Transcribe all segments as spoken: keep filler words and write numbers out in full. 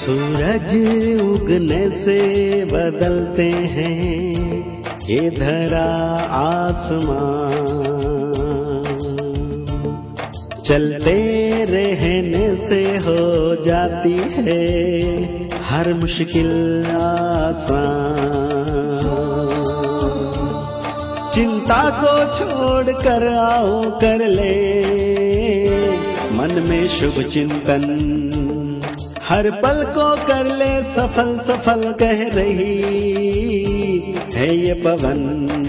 सूरज उगने से बदलते हैं ये धरा आसमान, चलते रहने से हो जाती है हर मुश्किल आसान। चिंता को छोड़ कर आओ कर ले मन में शुभ चिंतन, हर पल को कर ले सफल सफल कह रही है ये पवन।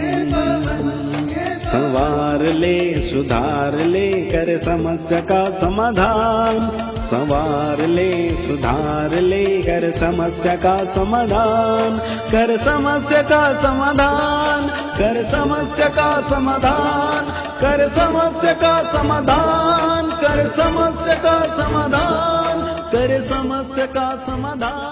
संवार ले सुधार ले कर समस्या का समाधान, संवार ले सुधार ले कर समस्या का समाधान, कर समस्या का समाधान, कर समस्या का समाधान, कर समस्या का समाधान, कर समस्या का समाधान, कर समस्या का समाधान।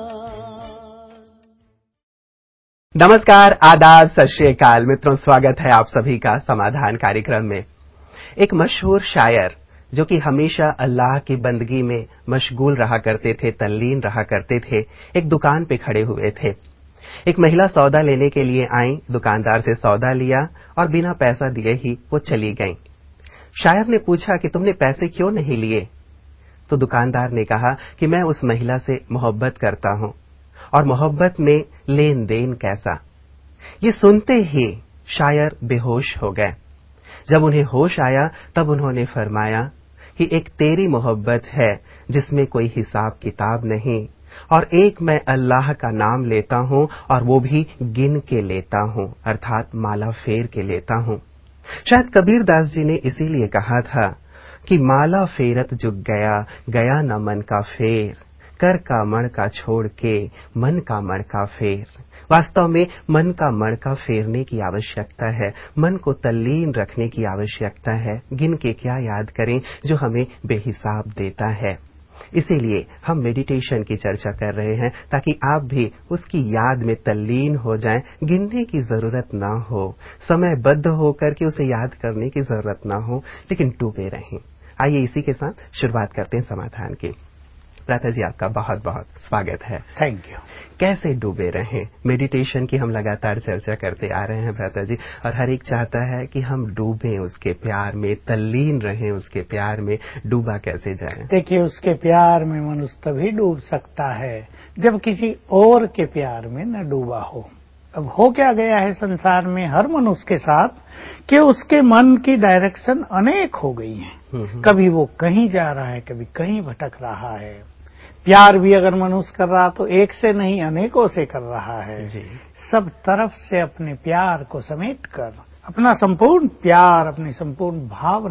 नमस्कार, आदाब, सत श्री अकाल मित्रों, स्वागत है आप सभी का समाधान कार्यक्रम में। एक मशहूर शायर जो कि हमेशा अल्लाह की बंदगी में मशगूल रहा करते थे, तल्लीन रहा करते थे, एक दुकान पे खड़े हुए थे। एक महिला सौदा लेने के लिए आई, दुकानदार से सौदा लिया और बिना पैसा दिए ही वो चली गईं। शायर ने पूछा कि तुमने पैसे क्यों नहीं लिए? तो दुकानदार ने कहा कि मैं उस महिला से मोहब्बत करता हूं और मोहब्बत में लेन देन कैसा। ये सुनते ही शायर बेहोश हो गए। जब उन्हें होश आया तब उन्होंने फरमाया कि एक तेरी मोहब्बत है जिसमें कोई हिसाब किताब नहीं, और एक मैं अल्लाह का नाम लेता हूं और वो भी गिन के लेता हूं, अर्थात माला फेर के लेता हूं। शायद कबीरदास जी ने इसीलिए कहा था कि माला फेरत जुग गया, गया न मन का फेर, कर का मणका छोड़ के मन का मणका फेर। वास्तव में मन का मणका फेरने की आवश्यकता है, मन को तल्लीन रखने की आवश्यकता है। गिन के क्या याद करें जो हमें बेहिसाब देता है। इसीलिए हम मेडिटेशन की चर्चा कर रहे हैं ताकि आप भी उसकी याद में तल्लीन हो जाएं। गिनने की जरूरत ना हो, समयबद्ध होकर के उसे याद करने की जरूरत ना हो, लेकिन डूबे रहें। आइए इसी के साथ शुरुआत करते हैं समाधान की। प्रातः जी, आपका बहुत बहुत स्वागत है। Thank you. कैसे डूबे रहें? मेडिटेशन की हम लगातार चर्चा करते आ रहे हैं भ्राता जी, और हर एक चाहता है कि हम डूबें उसके प्यार में, तल्लीन रहें उसके प्यार में। डूबा कैसे जाएं? देखिए, उसके प्यार में मनुष्य तभी डूब सकता है जब किसी और के प्यार में न डूबा हो। अब हो क्या गया है संसार में हर मनुष्य के साथ कि उसके मन की डायरेक्शन अनेक हो गई है। कभी वो कहीं जा रहा है, कभी कहीं भटक रहा है। प्यार भी अगर मनुष्य कर रहा तो एक से नहीं अनेकों से कर रहा है। सब तरफ से अपने प्यार को समेट कर, अपना संपूर्ण प्यार, अपनी संपूर्ण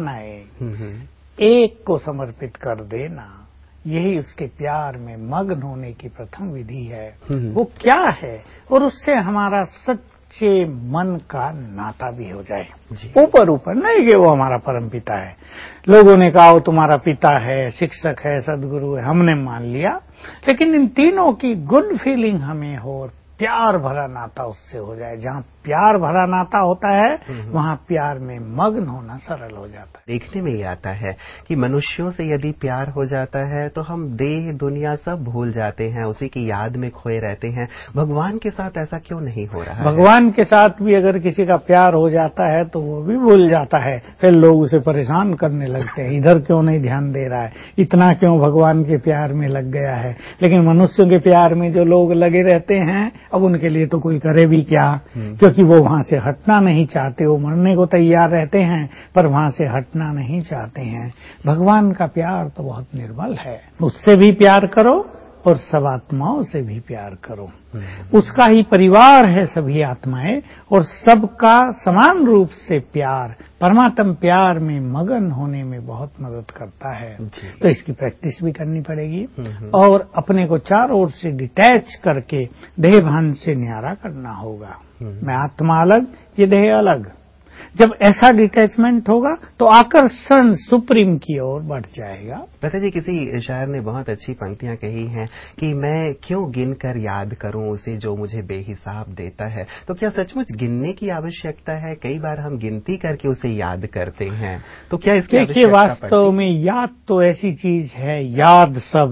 भावनाएं एक को समर्पित कर देना, यही उसके प्यार में मग्न होने की प्रथम विधि है। वो क्या है? और उससे हमारा सच्चे मन का नाता भी हो जाए। ऊपर ऊपर नहीं कि वो हमारा परम पिता है। लोगों ने कहा वो तुम्हारा पिता है, शिक्षक है, सदगुरु है, हमने मान लिया, लेकिन इन तीनों की गुड फीलिंग हमें हो और प्यार भरा नाता उससे हो जाए। जहाँ प्यार भरा नाता होता है वहाँ प्यार में मग्न होना सरल हो जाता है। देखने में ही आता है कि मनुष्यों से यदि प्यार हो जाता है तो हम देह दुनिया सब भूल जाते हैं, उसी की याद में खोए रहते हैं। भगवान के साथ ऐसा क्यों नहीं हो रहा है? भगवान के साथ भी अगर किसी का प्यार हो जाता है तो वो भी भूल जाता है। फिर लोग उसे परेशान करने लगते हैं, इधर क्यों नहीं ध्यान दे रहा है, इतना क्यों भगवान के प्यार में लग गया है। लेकिन मनुष्यों के प्यार में जो लोग लगे रहते हैं, अब उनके लिए तो कोई करे भी क्या, क्योंकि वो वहां से हटना नहीं चाहते। वो मरने को तैयार रहते हैं पर वहां से हटना नहीं चाहते हैं। भगवान का प्यार तो बहुत निर्मल है। उससे भी प्यार करो और सब आत्माओं से भी प्यार करो। उसका ही परिवार है सभी आत्माएं, और सबका समान रूप से प्यार परमात्म प्यार में मगन होने में बहुत मदद करता है। तो इसकी प्रैक्टिस भी करनी पड़ेगी और अपने को चारों ओर से डिटैच करके देह भान से न्यारा करना होगा। मैं आत्मा अलग, ये देह अलग। जब ऐसा डिटैचमेंट होगा तो आकर्षण सुप्रीम की ओर बढ़ जाएगा। पता जी, किसी शायर ने बहुत अच्छी पंक्तियां कही हैं कि मैं क्यों गिनकर याद करूं उसे जो मुझे बेहिसाब देता है। तो क्या सचमुच गिनने की आवश्यकता है? कई बार हम गिनती करके उसे याद करते हैं, तो क्या इसकी देखिए, वास्तव में याद तो ऐसी चीज है, याद शब्द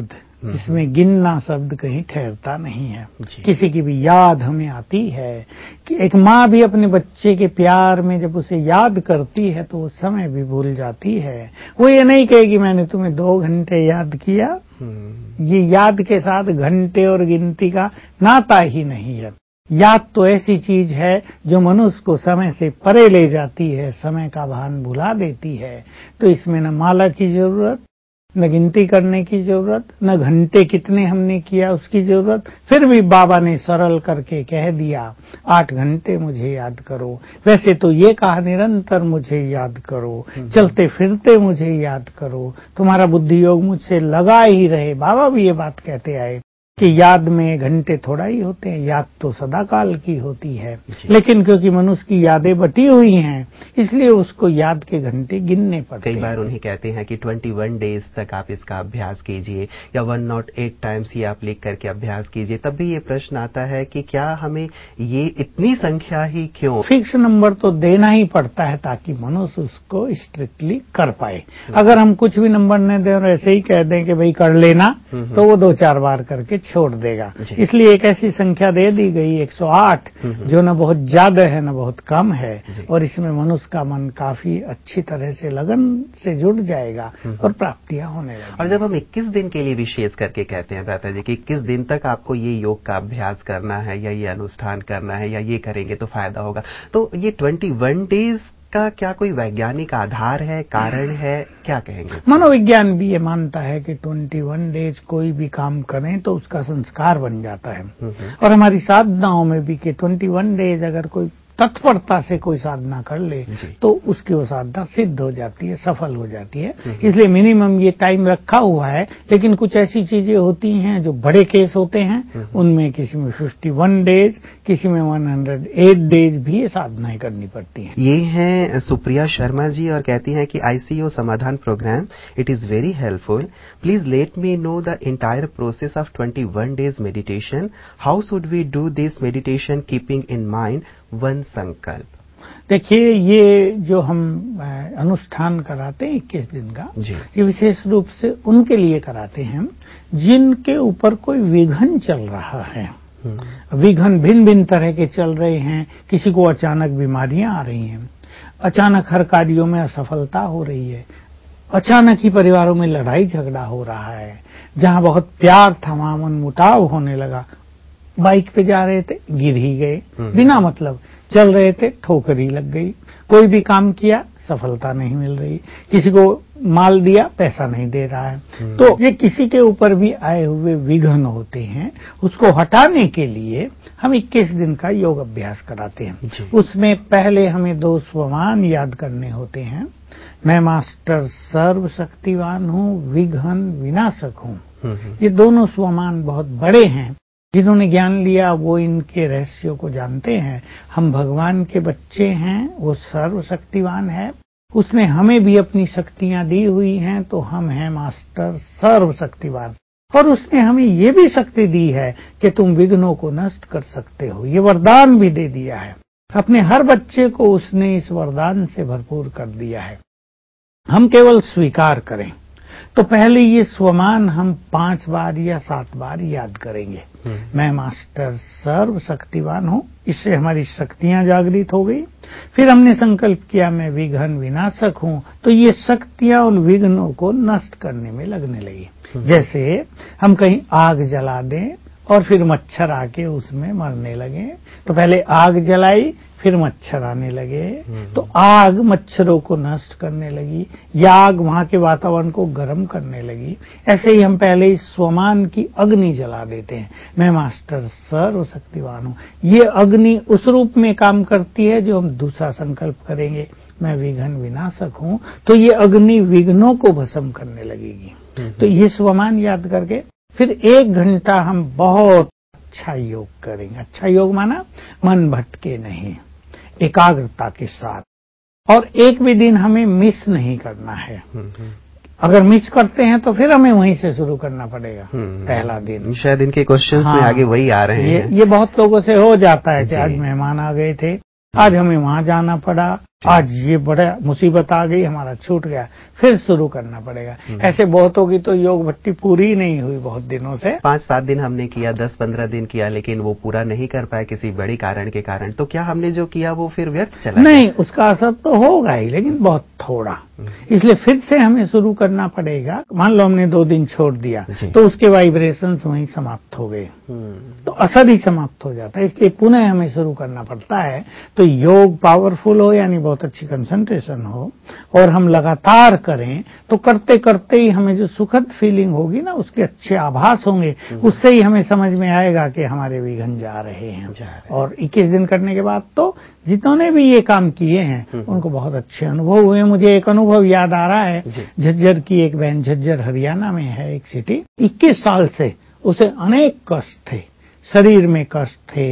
जिसमें गिनना शब्द कहीं ठहरता नहीं है। किसी की भी याद हमें आती है कि एक माँ भी अपने बच्चे के प्यार में जब उसे याद करती है तो वो समय भी भूल जाती है। वो ये नहीं कहेगी मैंने तुम्हें दो घंटे याद किया, ये याद के साथ घंटे और गिनती का नाता ही नहीं है। याद तो ऐसी चीज है जो मनुष्य को समय से परे ले जाती है, समय का भान भुला देती है। तो इसमें न माला की जरूरत, न गिनती करने की जरूरत, न घंटे कितने हमने किया उसकी जरूरत। फिर भी बाबा ने सरल करके कह दिया आठ घंटे मुझे याद करो। वैसे तो ये कहा निरंतर मुझे याद करो, चलते फिरते मुझे याद करो, तुम्हारा बुद्धि योग मुझसे लगा ही रहे। बाबा भी ये बात कहते आए कि याद में घंटे थोड़ा ही होते हैं, याद तो सदा काल की होती है। लेकिन क्योंकि मनुष्य की यादें बटी हुई हैं इसलिए उसको याद के घंटे गिनने पड़ते हैं। कई बार उन्हें कहते हैं कि इक्कीस डेज तक आप इसका अभ्यास कीजिए या एक सौ आठ टाइम्स ये आप लिख करके अभ्यास कीजिए। तब भी ये प्रश्न आता है कि क्या हमें ये इतनी संख्या ही क्यों? फिक्स नंबर तो देना ही पड़ता है ताकि मनुष्य उसको स्ट्रिक्टली कर पाए। अगर हम कुछ भी नंबर न दें और ऐसे ही कह दें कि भाई कर लेना तो वो दो चार बार करके छोड़ देगा। इसलिए एक ऐसी संख्या दे दी गई एक सौ आठ, जो न बहुत ज्यादा है न बहुत कम है, और इसमें मनुष्य का मन काफी अच्छी तरह से लगन से जुड़ जाएगा और प्राप्तियां होने लगेंगी। और जब हम इक्कीस दिन के लिए विशेष करके कहते हैं भ्राता जी कि इक्कीस दिन तक आपको ये योग का अभ्यास करना है या ये अनुष्ठान करना है या ये करेंगे तो फायदा होगा, तो ये इक्कीस डेज का क्या कोई वैज्ञानिक आधार है, कारण है, क्या कहेंगे? मनोविज्ञान भी ये मानता है कि इक्कीस डेज कोई भी काम करें तो उसका संस्कार बन जाता है। और हमारी साधनाओं में भी कि इक्कीस डेज अगर कोई तत्परता से कोई साधना कर ले तो उसकी वो साधना सिद्ध हो जाती है, सफल हो जाती है। इसलिए मिनिमम ये टाइम रखा हुआ है। लेकिन कुछ ऐसी चीजें होती हैं जो बड़े केस होते हैं, उनमें किसी में इक्यावन डेज, किसी में एक सौ आठ डेज भी ये साधनाएं करनी पड़ती हैं। ये हैं सुप्रिया शर्मा जी और कहती हैं कि आईसीओ समाधान program it is very helpful. Please let me know the entire process of इक्कीस days meditation. How should we do this meditation keeping in mind one संकल्प? देखिए, ये जो हम अनुष्ठान कराते हैं इक्कीस दिन का, ये विशेष रूप से उनके लिए कराते हैं जिनके ऊपर कोई विघ्न चल रहा है। विघ्न भिन्न भिन्न तरह के चल रहे हैं। किसी को अचानक बीमारियां आ रही हैं, अचानक हर कार्यों में असफलता हो रही है, अचानक ही परिवारों में लड़ाई झगड़ा हो रहा है, जहां बहुत प्यार था वहां मनमुटाव होने लगा। बाइक पे जा रहे थे गिर ही गए, बिना मतलब चल रहे थे ठोकरी लग गई, कोई भी काम किया सफलता नहीं मिल रही, किसी को माल दिया पैसा नहीं दे रहा है। तो ये किसी के ऊपर भी आए हुए विघ्न होते हैं, उसको हटाने के लिए हम इक्कीस दिन का योग अभ्यास कराते हैं। उसमें पहले हमें दो स्वमान याद करने होते हैं। मैं मास्टर सर्वशक्तिवान हूँ, विघ्न विनाशक हूँ। ये दोनों स्वमान बहुत बड़े हैं। जिन्होंने ज्ञान लिया वो इनके रहस्यों को जानते हैं। हम भगवान के बच्चे हैं, वो सर्वशक्तिवान है, उसने हमें भी अपनी शक्तियां दी हुई हैं, तो हम हैं मास्टर सर्वशक्तिवान। और उसने हमें ये भी शक्ति दी है कि तुम विघ्नों को नष्ट कर सकते हो, ये वरदान भी दे दिया है। अपने हर बच्चे को उसने इस वरदान से भरपूर कर दिया है। हम केवल स्वीकार करें। तो पहले ये स्वमान हम पांच बार या सात बार याद करेंगे। मैं मास्टर सर्वशक्तिवान हूँ, इससे हमारी शक्तियां जागृत हो गई। फिर हमने संकल्प किया मैं विघ्न विनाशक हूँ, तो ये शक्तियां उन विघ्नों को नष्ट करने में लगने लगी। जैसे हम कहीं आग जला दें और फिर मच्छर आके उसमें मरने लगे, तो पहले आग जलाई फिर मच्छर आने लगे, तो आग मच्छरों को नष्ट करने लगी या आग वहां के वातावरण को गर्म करने लगी। ऐसे ही हम पहले इस स्वमान की अग्नि जला देते हैं। मैं मास्टर सर्वशक्तिवान हूँ, ये अग्नि उस रूप में काम करती है जो हम दूसरा संकल्प करेंगे मैं विघ्न विनाशक हूँ, तो ये अग्नि विघ्नों को भस्म करने लगेगी। तो ये स्वमान याद करके फिर एक घंटा हम बहुत अच्छा योग करेंगे। अच्छा योग माना मन भटके नहीं, एकाग्रता के साथ। और एक भी दिन हमें मिस नहीं करना है। अगर मिस करते हैं तो फिर हमें वहीं से शुरू करना पड़ेगा पहला दिन। शायद इनके क्वेश्चंस हाँ, में आगे वही आ रहे ये, हैं। ये बहुत लोगों से हो जाता है कि आज मेहमान आ गए थे, आज हमें वहां जाना पड़ा, आज ये बड़ा मुसीबत आ गई, हमारा छूट गया, फिर शुरू करना पड़ेगा। ऐसे बहुतों की तो योग भट्टी पूरी नहीं हुई बहुत दिनों से। पांच सात दिन हमने किया, दस पंद्रह दिन किया, लेकिन वो पूरा नहीं कर पाए किसी बड़ी कारण के कारण। तो क्या हमने जो किया वो फिर व्यर्थ चला? नहीं, उसका असर तो होगा ही, लेकिन बहुत थोड़ा। इसलिए फिर से हमें शुरू करना पड़ेगा। मान लो हमने दो दिन छोड़ दिया तो उसके वाइब्रेशंस वहीं समाप्त हो गए, तो असर ही समाप्त हो जाता है। इसलिए पुनः हमें शुरू करना पड़ता है। तो योग पावरफुल हो, यानी बहुत अच्छी कंसंट्रेशन हो, और हम लगातार करें, तो करते करते ही हमें जो सुखद फीलिंग होगी ना, उसके अच्छे आभास होंगे। उससे ही हमें समझ में आएगा कि हमारे विघ्न जा रहे हैं। और इक्कीस दिन करने के बाद तो जितने भी ये काम किए हैं उनको बहुत अच्छे अनुभव हुए। मुझे एक अनुभव याद आ रहा है, झज्जर की एक बहन, झज्जर हरियाणा में है एक सिटी, इक्कीस साल से उसे अनेक कष्ट थे, शरीर में कष्ट थे,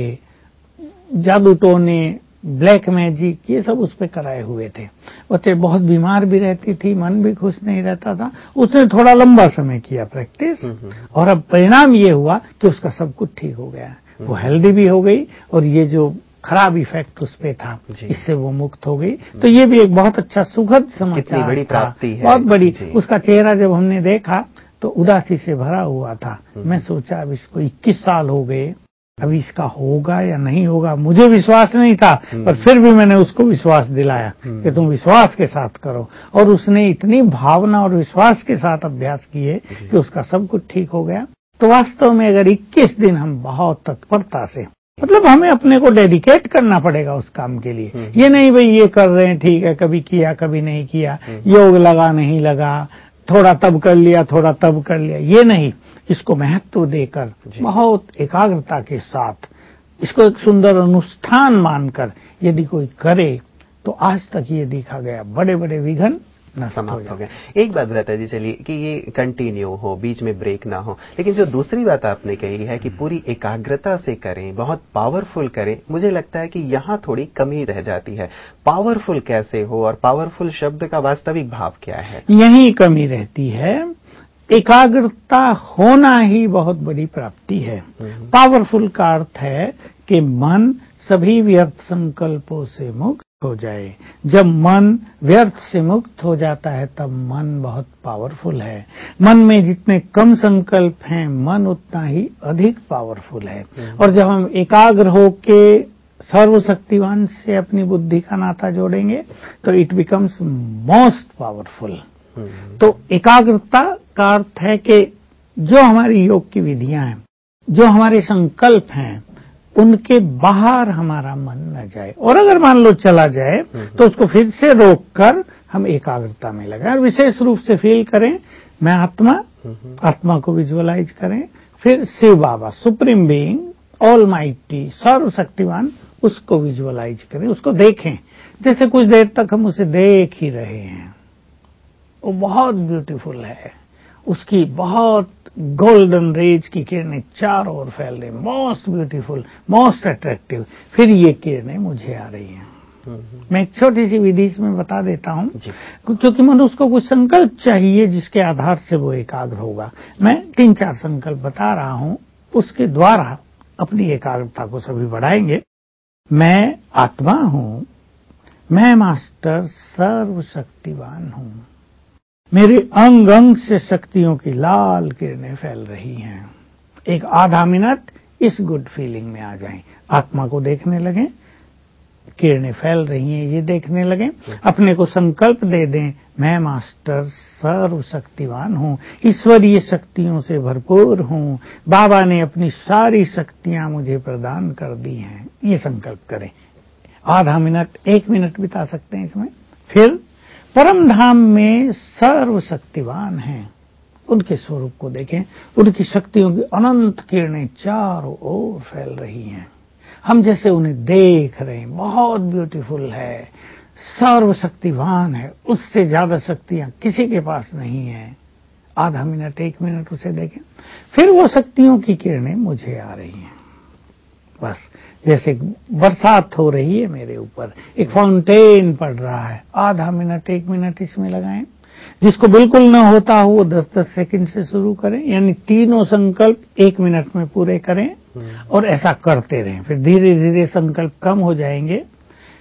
जादू टोने, ब्लैक मैजिक, ये सब उस पे कराए हुए थे। वो बहुत बीमार भी रहती थी, मन भी खुश नहीं रहता था। उसने थोड़ा लंबा समय किया प्रैक्टिस, और अब परिणाम ये हुआ कि उसका सब कुछ ठीक हो गया। वो हेल्दी भी हो गई, और ये जो खराब इफेक्ट उस पे था इससे वो मुक्त हो गई। तो ये भी एक बहुत अच्छा सुखद समाचार, बड़ी प्राप्ति है, बहुत बड़ी। उसका चेहरा जब हमने देखा तो उदासी से भरा हुआ था। मैं सोचा अब इसको इक्कीस साल हो गए, अभी इसका होगा या नहीं होगा, मुझे विश्वास नहीं था, पर फिर भी मैंने उसको विश्वास दिलाया कि तुम विश्वास के साथ करो। और उसने इतनी भावना और विश्वास के साथ अभ्यास किए कि उसका सब कुछ ठीक हो गया। तो वास्तव में अगर इक्कीस दिन हम बहुत तत्परता से, मतलब हमें अपने को डेडिकेट करना पड़ेगा उस काम के लिए। ये नहीं भाई ये कर रहे हैं ठीक है, कभी किया कभी नहीं किया, योग लगा नहीं लगा, थोड़ा तब कर लिया थोड़ा तब कर लिया, ये नहीं। इसको महत्व देकर बहुत एकाग्रता के साथ, इसको एक सुंदर अनुष्ठान मानकर यदि कोई करे, तो आज तक ये देखा गया बड़े बड़े विघ्न समाप्त हो गए। एक बात बता जी चलिए कि ये कंटिन्यू हो, बीच में ब्रेक ना हो, लेकिन जो दूसरी बात आपने कही है कि पूरी एकाग्रता से करें, बहुत पावरफुल करें, मुझे लगता है कि यहाँ थोड़ी कमी रह जाती है। पावरफुल कैसे हो, और पावरफुल शब्द का वास्तविक भाव क्या है? यही कमी रहती है। एकाग्रता होना ही बहुत बड़ी प्राप्ति है। पावरफुल का अर्थ है कि मन सभी व्यर्थ संकल्पों से मुक्त हो जाए। जब मन व्यर्थ से मुक्त हो जाता है तब मन बहुत पावरफुल है। मन में जितने कम संकल्प हैं, मन उतना ही अधिक पावरफुल है। और जब हम एकाग्र होके सर्वशक्तिवान से अपनी बुद्धि का नाता जोड़ेंगे तो इट बिकम्स मोस्ट पावरफुल। तो एकाग्रता का अर्थ है कि जो हमारी योग की विधियां हैं, जो हमारे संकल्प हैं, उनके बाहर हमारा मन न जाए। और अगर मान लो चला जाए तो उसको फिर से रोक कर हम एकाग्रता में लगाएं, और विशेष रूप से फील करें मैं आत्मा, आत्मा को विजुअलाइज करें। फिर Shiv Baba, supreme being, almighty, सर्वशक्तिवान, उसको विजुअलाइज करें, उसको देखें। जैसे कुछ देर तक हम उसे देख ही रहे हैं। वो बहुत ब्यूटीफुल है, उसकी बहुत गोल्डन रेज की किरणें चारों ओर फैल रही, मोस्ट ब्यूटीफुल, मोस्ट अट्रैक्टिव। फिर ये किरणें मुझे आ रही हैं। मैं एक छोटी सी विधि इसमें बता देता हूं, क्योंकि मनुष्य को कुछ संकल्प चाहिए जिसके आधार से वो एकाग्र होगा। मैं तीन चार संकल्प बता रहा हूं, उसके द्वारा अपनी एकाग्रता को सभी बढ़ाएंगे। मैं आत्मा हूं, मैं मास्टर सर्वशक्तिवान हूं, मेरे अंग अंग से शक्तियों की लाल किरणें फैल रही हैं। एक आधा मिनट इस गुड फीलिंग में आ जाएं, आत्मा को देखने लगें, किरणें फैल रही हैं ये देखने लगें। अपने को संकल्प दे दें मैं मास्टर सर्वशक्तिवान हूं, ईश्वरीय शक्तियों से भरपूर हूं, बाबा ने अपनी सारी शक्तियां मुझे प्रदान कर दी हैं। ये संकल्प करें। आधा मिनट, एक मिनट बिता सकते हैं इसमें। फिर परम धाम में सर्वशक्तिवान हैं, उनके स्वरूप को देखें। उनकी शक्तियों की अनंत किरणें चारों ओर फैल रही हैं, हम जैसे उन्हें देख रहे हैं। बहुत ब्यूटीफुल है, सर्वशक्तिवान है, उससे ज्यादा शक्तियां किसी के पास नहीं है। आधा मिनट, एक मिनट उसे देखें। फिर वो शक्तियों की किरणें मुझे आ रही हैं, बस जैसे बरसात हो रही है मेरे ऊपर, एक फाउंटेन पड़ रहा है। आधा मिनट, एक मिनट इसमें लगाएं। जिसको बिल्कुल न होता हो वो दस दस सेकंड से शुरू करें, यानी तीनों संकल्प एक मिनट में पूरे करें और ऐसा करते रहें। फिर धीरे धीरे संकल्प कम हो जाएंगे।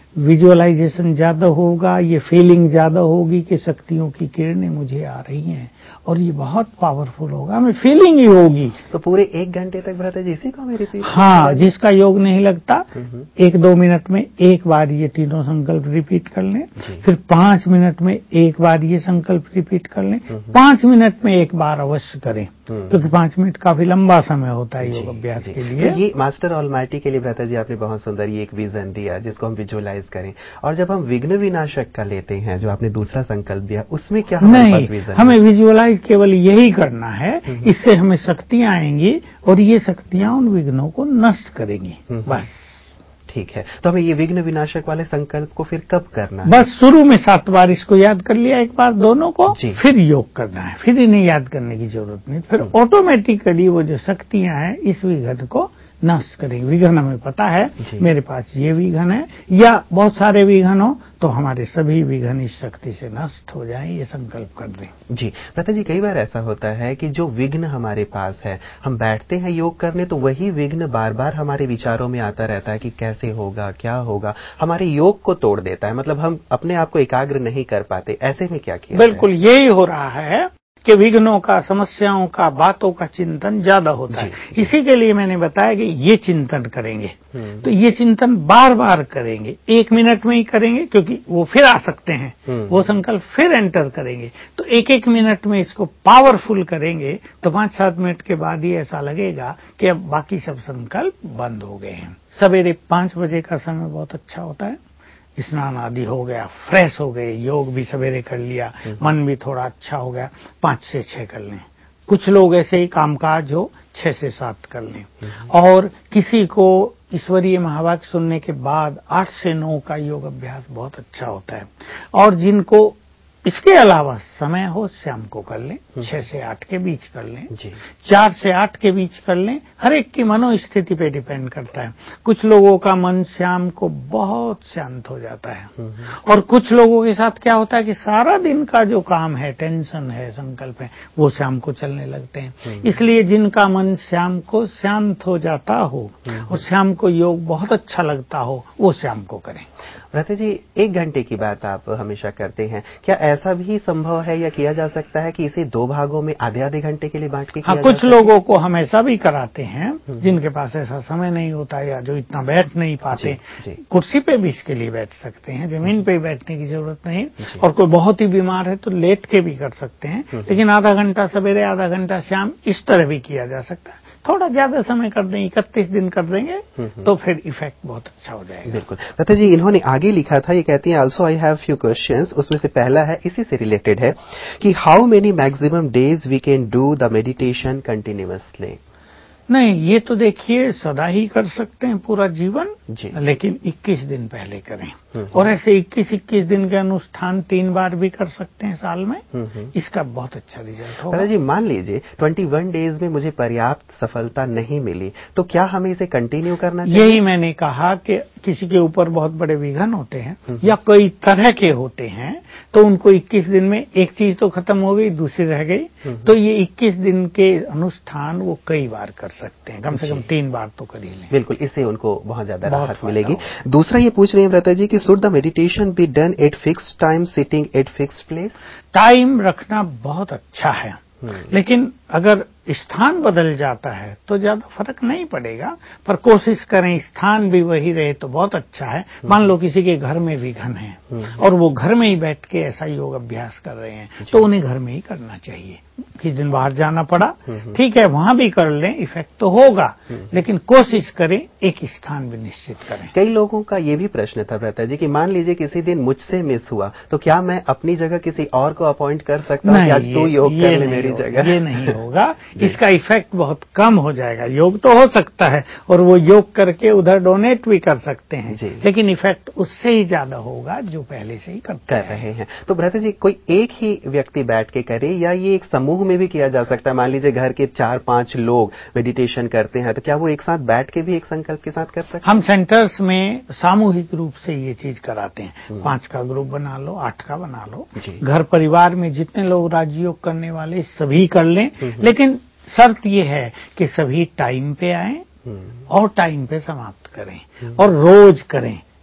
विजुअलाइजेशन ज्यादा होगा, ये फीलिंग ज्यादा होगी कि शक्तियों की किरणें मुझे आ रही हैं और ये बहुत पावरफुल होगा, हमें फीलिंग ही होगी। तो पूरे एक घंटे तक भ्राता जी इसी को हमें रिपीट? हाँ, जिसका योग नहीं लगता एक दो मिनट में एक बार ये तीनों संकल्प रिपीट कर लें, फिर पांच मिनट में एक बार ये संकल्प रिपीट कर लें, पांच मिनट में एक बार अवश्य करें, क्योंकि पांच मिनट काफी लंबा समय होता है योग अभ्यास के लिए। तो ये मास्टर ऑलमाइटी के लिए भ्राता जी आपने बहुत सुंदर ये एक विजन दिया जिसको हम विजुअलाइज करें। और जब हम विघ्न विनाशक का लेते हैं, जो आपने दूसरा संकल्प दिया, उसमें क्या हमारे पास विजन? हमें विजुअलाइज केवल यही करना है, इससे हमें शक्तियां आएंगी और ये शक्तियां उन विघ्नों को नष्ट करेंगी, बस। ठीक है, तो हमें ये विघ्न विनाशक वाले संकल्प को फिर कब करना है? बस शुरू में सात बार इसको याद कर लिया एक बार दोनों को, फिर योग करना है, फिर इन्हें याद करने की जरूरत नहीं, फिर ऑटोमेटिकली वो जो शक्तियां हैं इस विघ्न को नष्ट करेंगे। विघ्न हमें पता है, मेरे पास ये विघ्न है या बहुत सारे विघ्न हो तो हमारे सभी विघ्न इस शक्ति से नष्ट हो जाएं, ये संकल्प कर दें। जी भ्राता जी, कई बार ऐसा होता है कि जो विघ्न हमारे पास है, हम बैठते हैं योग करने तो वही विघ्न बार बार हमारे विचारों में आता रहता है कि कैसे होगा, क्या होगा, हमारे योग को तोड़ देता है, मतलब हम अपने आप को एकाग्र नहीं कर पाते। ऐसे में क्या किया? बिल्कुल यही हो रहा है कि विघ्नों का, समस्याओं का, बातों का चिंतन ज्यादा होता है। इसी के लिए मैंने बताया कि ये चिंतन करेंगे, तो ये चिंतन बार बार करेंगे, एक मिनट में ही करेंगे क्योंकि वो फिर आ सकते हैं, वो संकल्प फिर एंटर करेंगे, तो एक एक मिनट में इसको पावरफुल करेंगे तो पांच सात मिनट के बाद ही ऐसा लगेगा कि अब बाकी सब संकल्प बंद हो गए हैं। सवेरे पांच बजे का समय बहुत अच्छा होता है, स्नान आदि हो गया, फ्रेश हो गए, योग भी सवेरे कर लिया, मन भी थोड़ा अच्छा हो गया, पांच से छह कर लें। कुछ लोग ऐसे ही कामकाज हो छह से सात कर लें, और किसी को ईश्वरीय महावाक्य सुनने के बाद आठ से नौ का योग अभ्यास बहुत अच्छा होता है। और जिनको इसके अलावा समय हो शाम को कर लें, छह से आठ के बीच कर लें, चार से आठ के बीच कर लें, हर एक की मनोस्थिति पे डिपेंड करता है। कुछ लोगों का मन शाम को बहुत शांत हो जाता है और कुछ लोगों के साथ क्या होता है कि सारा दिन का जो काम है, टेंशन है, संकल्प है, वो शाम को चलने लगते हैं। इसलिए जिनका मन शाम को शांत हो जाता हो और शाम को योग बहुत अच्छा लगता हो, वो शाम को करें। भ्राता जी, एक घंटे की बात आप हमेशा करते हैं, क्या ऐसा भी संभव है या किया जा सकता है कि इसे दो भागों में आधे आधे घंटे के लिए बांट के? हाँ, कुछ लोगों को हम ऐसा भी कराते हैं जिनके पास ऐसा समय नहीं होता या जो इतना बैठ नहीं पाते, कुर्सी पे भी इसके लिए बैठ सकते हैं, जमीन पे बैठने की जरूरत नहीं। और कोई बहुत ही बीमार है तो लेट के भी कर सकते हैं, लेकिन आधा घंटा सवेरे आधा घंटा शाम इस तरह भी किया जा सकता है। थोड़ा ज्यादा समय कर दें, इकतीस दिन कर देंगे तो फिर इफेक्ट बहुत अच्छा हो जाएगा। बिल्कुल। भ्राता जी, इन्होंने आगे लिखा था, ये कहती हैं also I have few questions, उसमें से पहला है इसी से रिलेटेड है कि how many maximum days we can do the meditation continuously? नहीं, ये तो देखिए सदा ही कर सकते हैं पूरा जीवन, लेकिन इक्कीस दिन पहले करें। और ऐसे इक्कीस इक्कीस दिन के अनुष्ठान तीन बार भी कर सकते हैं साल में, इसका बहुत अच्छा रिजल्ट होगा। जी, मान लीजिए इक्कीस डेज में मुझे पर्याप्त सफलता नहीं मिली, तो क्या हमें इसे कंटिन्यू करना चाहिए? यही मैंने कहा कि किसी के ऊपर बहुत बड़े विघ्न होते हैं या कई तरह के होते हैं, तो उनको इक्कीस दिन में एक चीज तो खत्म हो गई, दूसरी रह गई, तो ये इक्कीस दिन के अनुष्ठान वो कई बार कर सकते हैं, कम से कम तीन बार तो कर ही लें। बिल्कुल, इससे उनको बहुत ज्यादा राहत मिलेगी। दूसरा ये पूछ रहे हैं भ्राता जी कि should the meditation be done at fixed time, sitting at fixed place? Time रखना बहुत अच्छा है, लेकिन अगर स्थान बदल जाता है तो ज्यादा फर्क नहीं पड़ेगा, पर कोशिश करें स्थान भी वही रहे तो बहुत अच्छा है। मान लो किसी के घर में विघ्न है और वो घर में ही बैठ के ऐसा योग अभ्यास कर रहे हैं, तो उन्हें घर में ही करना चाहिए। किस दिन बाहर जाना पड़ा, ठीक है, वहां भी कर लें, इफेक्ट तो होगा, लेकिन कोशिश करें एक स्थान भी निश्चित करें। कई लोगों का ये भी प्रश्न था भ्राता जी कि मान लीजिए किसी दिन मुझसे मिस हुआ, तो क्या मैं अपनी जगह किसी और को अपॉइंट कर सकता हूँ कि आज तू योग कर ले मेरी जगह? ये नहीं होगा, इसका इफेक्ट बहुत कम हो जाएगा। योग तो हो सकता है और वो योग करके उधर डोनेट भी कर सकते हैं, लेकिन इफेक्ट उससे ही ज्यादा होगा जो पहले से ही करते कर रहे हैं। तो भ्राता जी, कोई एक ही व्यक्ति बैठ के करे या ये एक समूह में भी किया जा सकता है? मान लीजिए घर के चार पांच लोग मेडिटेशन करते हैं, तो क्या वो एक साथ बैठ के भी एक संकल्प के साथ कर सकते हैं? हम सेंटर्स में सामूहिक रूप से ये चीज कराते हैं। पांच का ग्रुप बना लो, आठ का बना लो, घर परिवार में जितने लोग राजयोग करने वाले सभी कर लें, लेकिन शर्त ये है कि सभी टाइम पे आएं और टाइम पे समाप्त करें और रोज करें।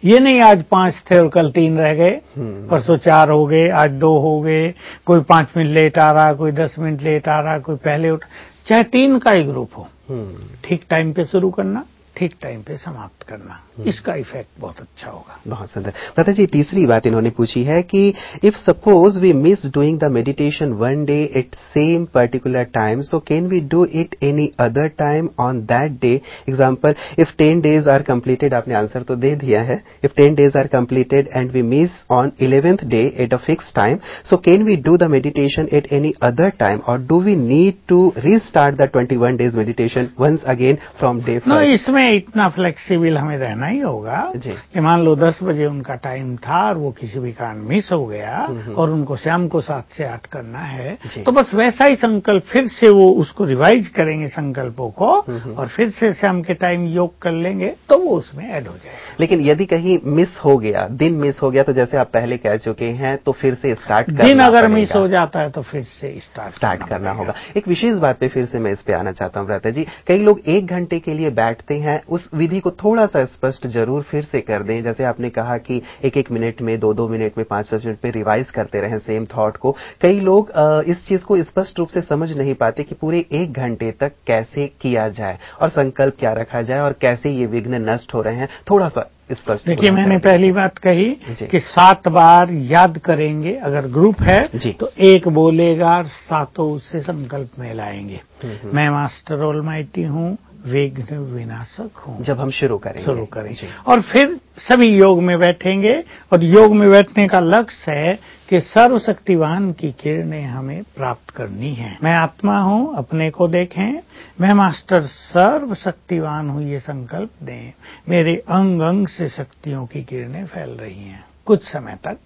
ये नहीं आज पांच थे और कल तीन रह गए, परसों चार हो गए, आज दो हो गए, कोई पांच मिनट लेट आ रहा, कोई दस मिनट लेट आ रहा, कोई पहले उठ, चाहे तीन का ही ग्रुप हो, ठीक टाइम पे शुरू करना, ठीक टाइम पे समाप्त करना, इसका इफेक्ट बहुत अच्छा होगा। बहुत सुंदर। भ्राता जी, तीसरी बात इन्होंने पूछी है कि if suppose we miss doing the meditation one day at same particular time, so can we do it any other time on that day? Example, if ten days are completed, आपने आंसर तो दे दिया है, if ten days are completed and we miss on eleventh day at a fix time, so can we do the meditation at any other time, और do we need to restart the twenty one days meditation once again from day first? No, इसमें इतना flexible हमें रहना ही होगा कि मान लो दस बजे उनका टाइम था और वो किसी भी कारण मिस हो गया और उनको शाम को सात से आठ करना है, तो बस वैसा ही संकल्प फिर से वो उसको रिवाइज करेंगे संकल्पों को, और फिर से शाम के टाइम योग कर लेंगे, तो वो उसमें ऐड हो जाएगा। लेकिन यदि कहीं मिस हो गया, दिन मिस हो गया, तो जैसे आप पहले कह चुके हैं, तो फिर से स्टार्ट करना दिन अगर मिस हो जाता है तो फिर से स्टार्ट स्टार्ट करना, करना होगा। एक विशेष बात पे फिर से मैं इस पे आना चाहता हूँ भ्राता जी, कई लोग एक घंटे के लिए बैठते हैं, उस विधि को थोड़ा सा स्पष्ट जरूर फिर से कर दें। जैसे आपने कहा कि एक एक मिनट में, दो दो मिनट में, पांच पांच मिनट में रिवाइज करते रहें सेम थॉट को। कई लोग इस चीज को स्पष्ट रूप से समझ नहीं पाते कि पूरे एक घंटे तक कैसे किया जाए और संकल्प क्या रखा जाए और कैसे ये विघ्न नष्ट हो रहे हैं, थोड़ा सा स्पष्ट। देखिए, मैंने पहली बात कही कि सात बार याद करेंगे, अगर ग्रुप है तो एक बोलेगा, सातों उससे संकल्प में लाएंगे, मैं मास्टर ऑलमाइटी हूँ, विघ्न विनाशक हूँ, जब हम शुरू करेंगे शुरू करेंगे और फिर सभी योग में बैठेंगे। और योग में बैठने का लक्ष्य है कि सर्वशक्तिवान की किरणें हमें प्राप्त करनी है। मैं आत्मा हूँ, अपने को देखें, मैं मास्टर सर्वशक्तिवान हूँ, ये संकल्प दें, मेरे अंग अंग से शक्तियों की किरणें फैल रही हैं कुछ समय तक।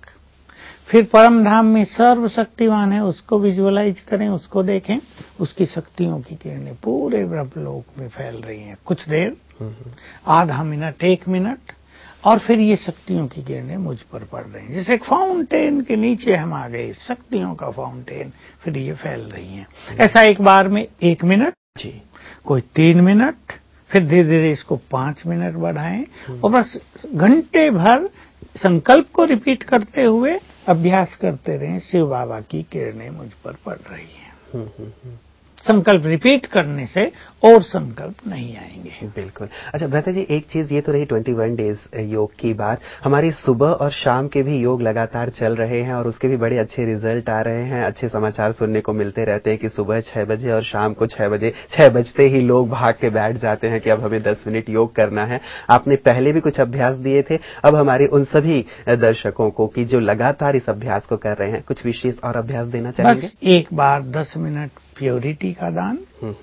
फिर परम धाम में सर्वशक्तिवान है, उसको विजुअलाइज करें, उसको देखें, उसकी शक्तियों की किरणें पूरे ब्रह्मलोक में फैल रही हैं कुछ देर, आधा मिनट, एक मिनट, और फिर ये शक्तियों की किरणें मुझ पर पड़ रही हैं। जैसे एक फाउंटेन के नीचे हम आ गए, शक्तियों का फाउंटेन, फिर ये फैल रही हैं। ऐसा एक बार में एक मिनट जी, कोई तीन मिनट, फिर धीरे धीरे इसको पांच मिनट बढ़ाएं और बस घंटे भर संकल्प को रिपीट करते हुए अभ्यास करते रहें। शिव बाबा की किरणें मुझ पर पड़ रही हैं। संकल्प रिपीट करने से और संकल्प नहीं आएंगे। बिल्कुल। अच्छा भ्राता जी, एक चीज ये तो रही इक्कीस डेज योग की बात, हमारी सुबह और शाम के भी योग लगातार चल रहे हैं और उसके भी बड़े अच्छे रिजल्ट आ रहे हैं, अच्छे समाचार सुनने को मिलते रहते हैं कि सुबह छह बजे और शाम को छह बजे छह बजते ही लोग भाग के बैठ जाते हैं कि अब हमें दस मिनट योग करना है। आपने पहले भी कुछ अभ्यास दिए थे, अब हमारे उन सभी दर्शकों को कि जो लगातार इस अभ्यास को कर रहे हैं, कुछ विशेष और अभ्यास देना चाहेंगे? बस एक बार दस मिनट प्योरिटी का दान,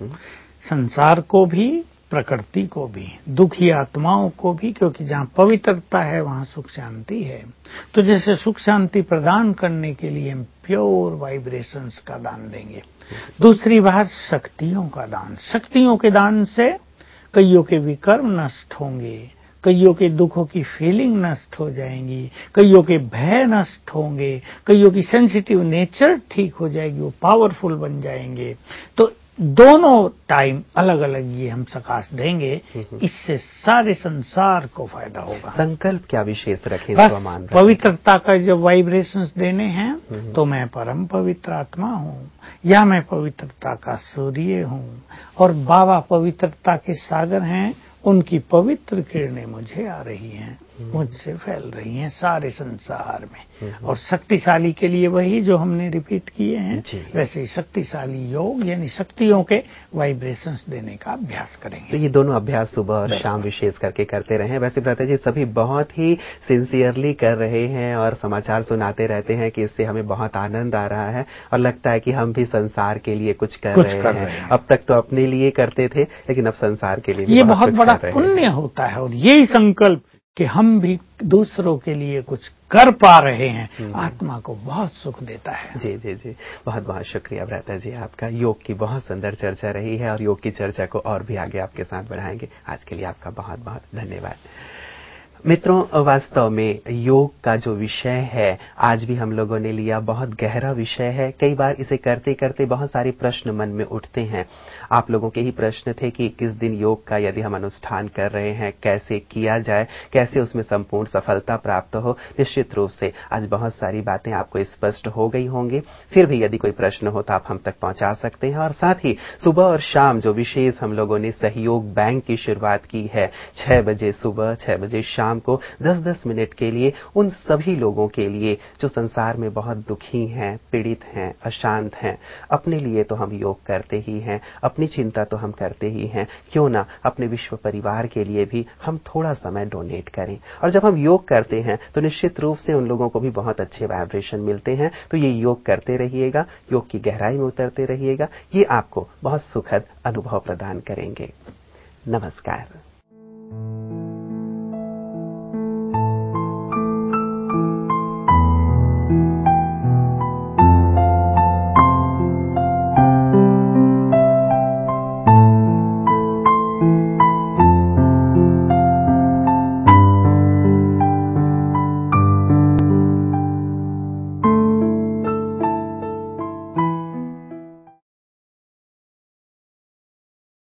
संसार को भी, प्रकृति को भी, दुखी आत्माओं को भी, क्योंकि जहाँ पवित्रता है वहाँ सुख शांति है। तो जैसे सुख शांति प्रदान करने के लिए हम प्योर वाइब्रेशंस का दान देंगे। दूसरी बात, शक्तियों का दान। शक्तियों के दान से कईयों के विकर्म नष्ट होंगे, कईयों के दुखों की फीलिंग नष्ट हो जाएंगी, कईयों के भय नष्ट होंगे, कईयों की सेंसिटिव नेचर ठीक हो जाएगी, वो पावरफुल बन जाएंगे। तो दोनों टाइम अलग अलग ये हम सकाश देंगे, इससे सारे संसार को फायदा होगा। संकल्प क्या विशेष रखें? बस पवित्रता का जब वाइब्रेशंस देने हैं तो मैं परम पवित्र आत्मा हूँ, या मैं पवित्रता का सूर्य हूँ, और बाबा पवित्रता के सागर हैं, उनकी पवित्र किरणें मुझे आ रही हैं, मुझसे फैल रही हैं सारे संसार में। और शक्तिशाली के लिए वही जो हमने रिपीट किए हैं, वैसे शक्तिशाली योग यानी शक्तियों के वाइब्रेशंस देने का अभ्यास करेंगे। तो ये दोनों अभ्यास सुबह और शाम विशेष करके करते रहें। वैसे भ्राता जी सभी बहुत ही सिंसियरली कर रहे हैं और समाचार सुनाते रहते हैं कि इससे हमें बहुत आनंद आ रहा है और लगता है कि हम भी संसार के लिए कुछ कर, कुछ रहे, कर हैं। रहे हैं। अब तक तो अपने लिए करते थे, लेकिन अब संसार के लिए भी ये बहुत, बहुत बड़ा पुण्य होता है। और यही संकल्प कि हम भी दूसरों के लिए कुछ कर पा रहे हैं, आत्मा को बहुत सुख देता है। जी जी जी, बहुत बहुत शुक्रिया भ्राता जी आपका। योग की बहुत सुंदर चर्चा रही है और योग की चर्चा को और भी आगे आपके साथ बढ़ाएंगे। आज के लिए आपका बहुत बहुत धन्यवाद। मित्रों, वास्तव में योग का जो विषय है आज भी हम लोगों ने लिया बहुत गहरा विषय है। कई बार इसे करते करते बहुत सारे प्रश्न मन में उठते हैं। आप लोगों के ही प्रश्न थे कि किस दिन योग का यदि हम अनुष्ठान कर रहे हैं कैसे किया जाए, कैसे उसमें संपूर्ण सफलता प्राप्त हो। निश्चित रूप से आज बहुत सारी बातें आपको स्पष्ट हो गई होंगी। फिर भी यदि कोई प्रश्न हो तो आप हम तक पहुंचा सकते हैं। और साथ ही सुबह और शाम जो विशेष हम लोगों ने सहयोग बैंक की शुरुआत की है, छह बजे सुबह छह बजे शाम को दस दस मिनट के लिए, उन सभी लोगों के लिए जो संसार में बहुत दुखी हैं, पीड़ित हैं, अशांत हैं। अपने लिए तो हम योग करते ही हैं, अपनी चिंता तो हम करते ही हैं, क्यों ना अपने विश्व परिवार के लिए भी हम थोड़ा समय डोनेट करें। और जब हम योग करते हैं तो निश्चित रूप से उन लोगों को भी बहुत अच्छे वाइब्रेशन मिलते हैं। तो ये योग करते रहिएगा, योग की गहराई में उतरते रहिएगा, ये आपको बहुत सुखद अनुभव प्रदान करेंगे। नमस्कार।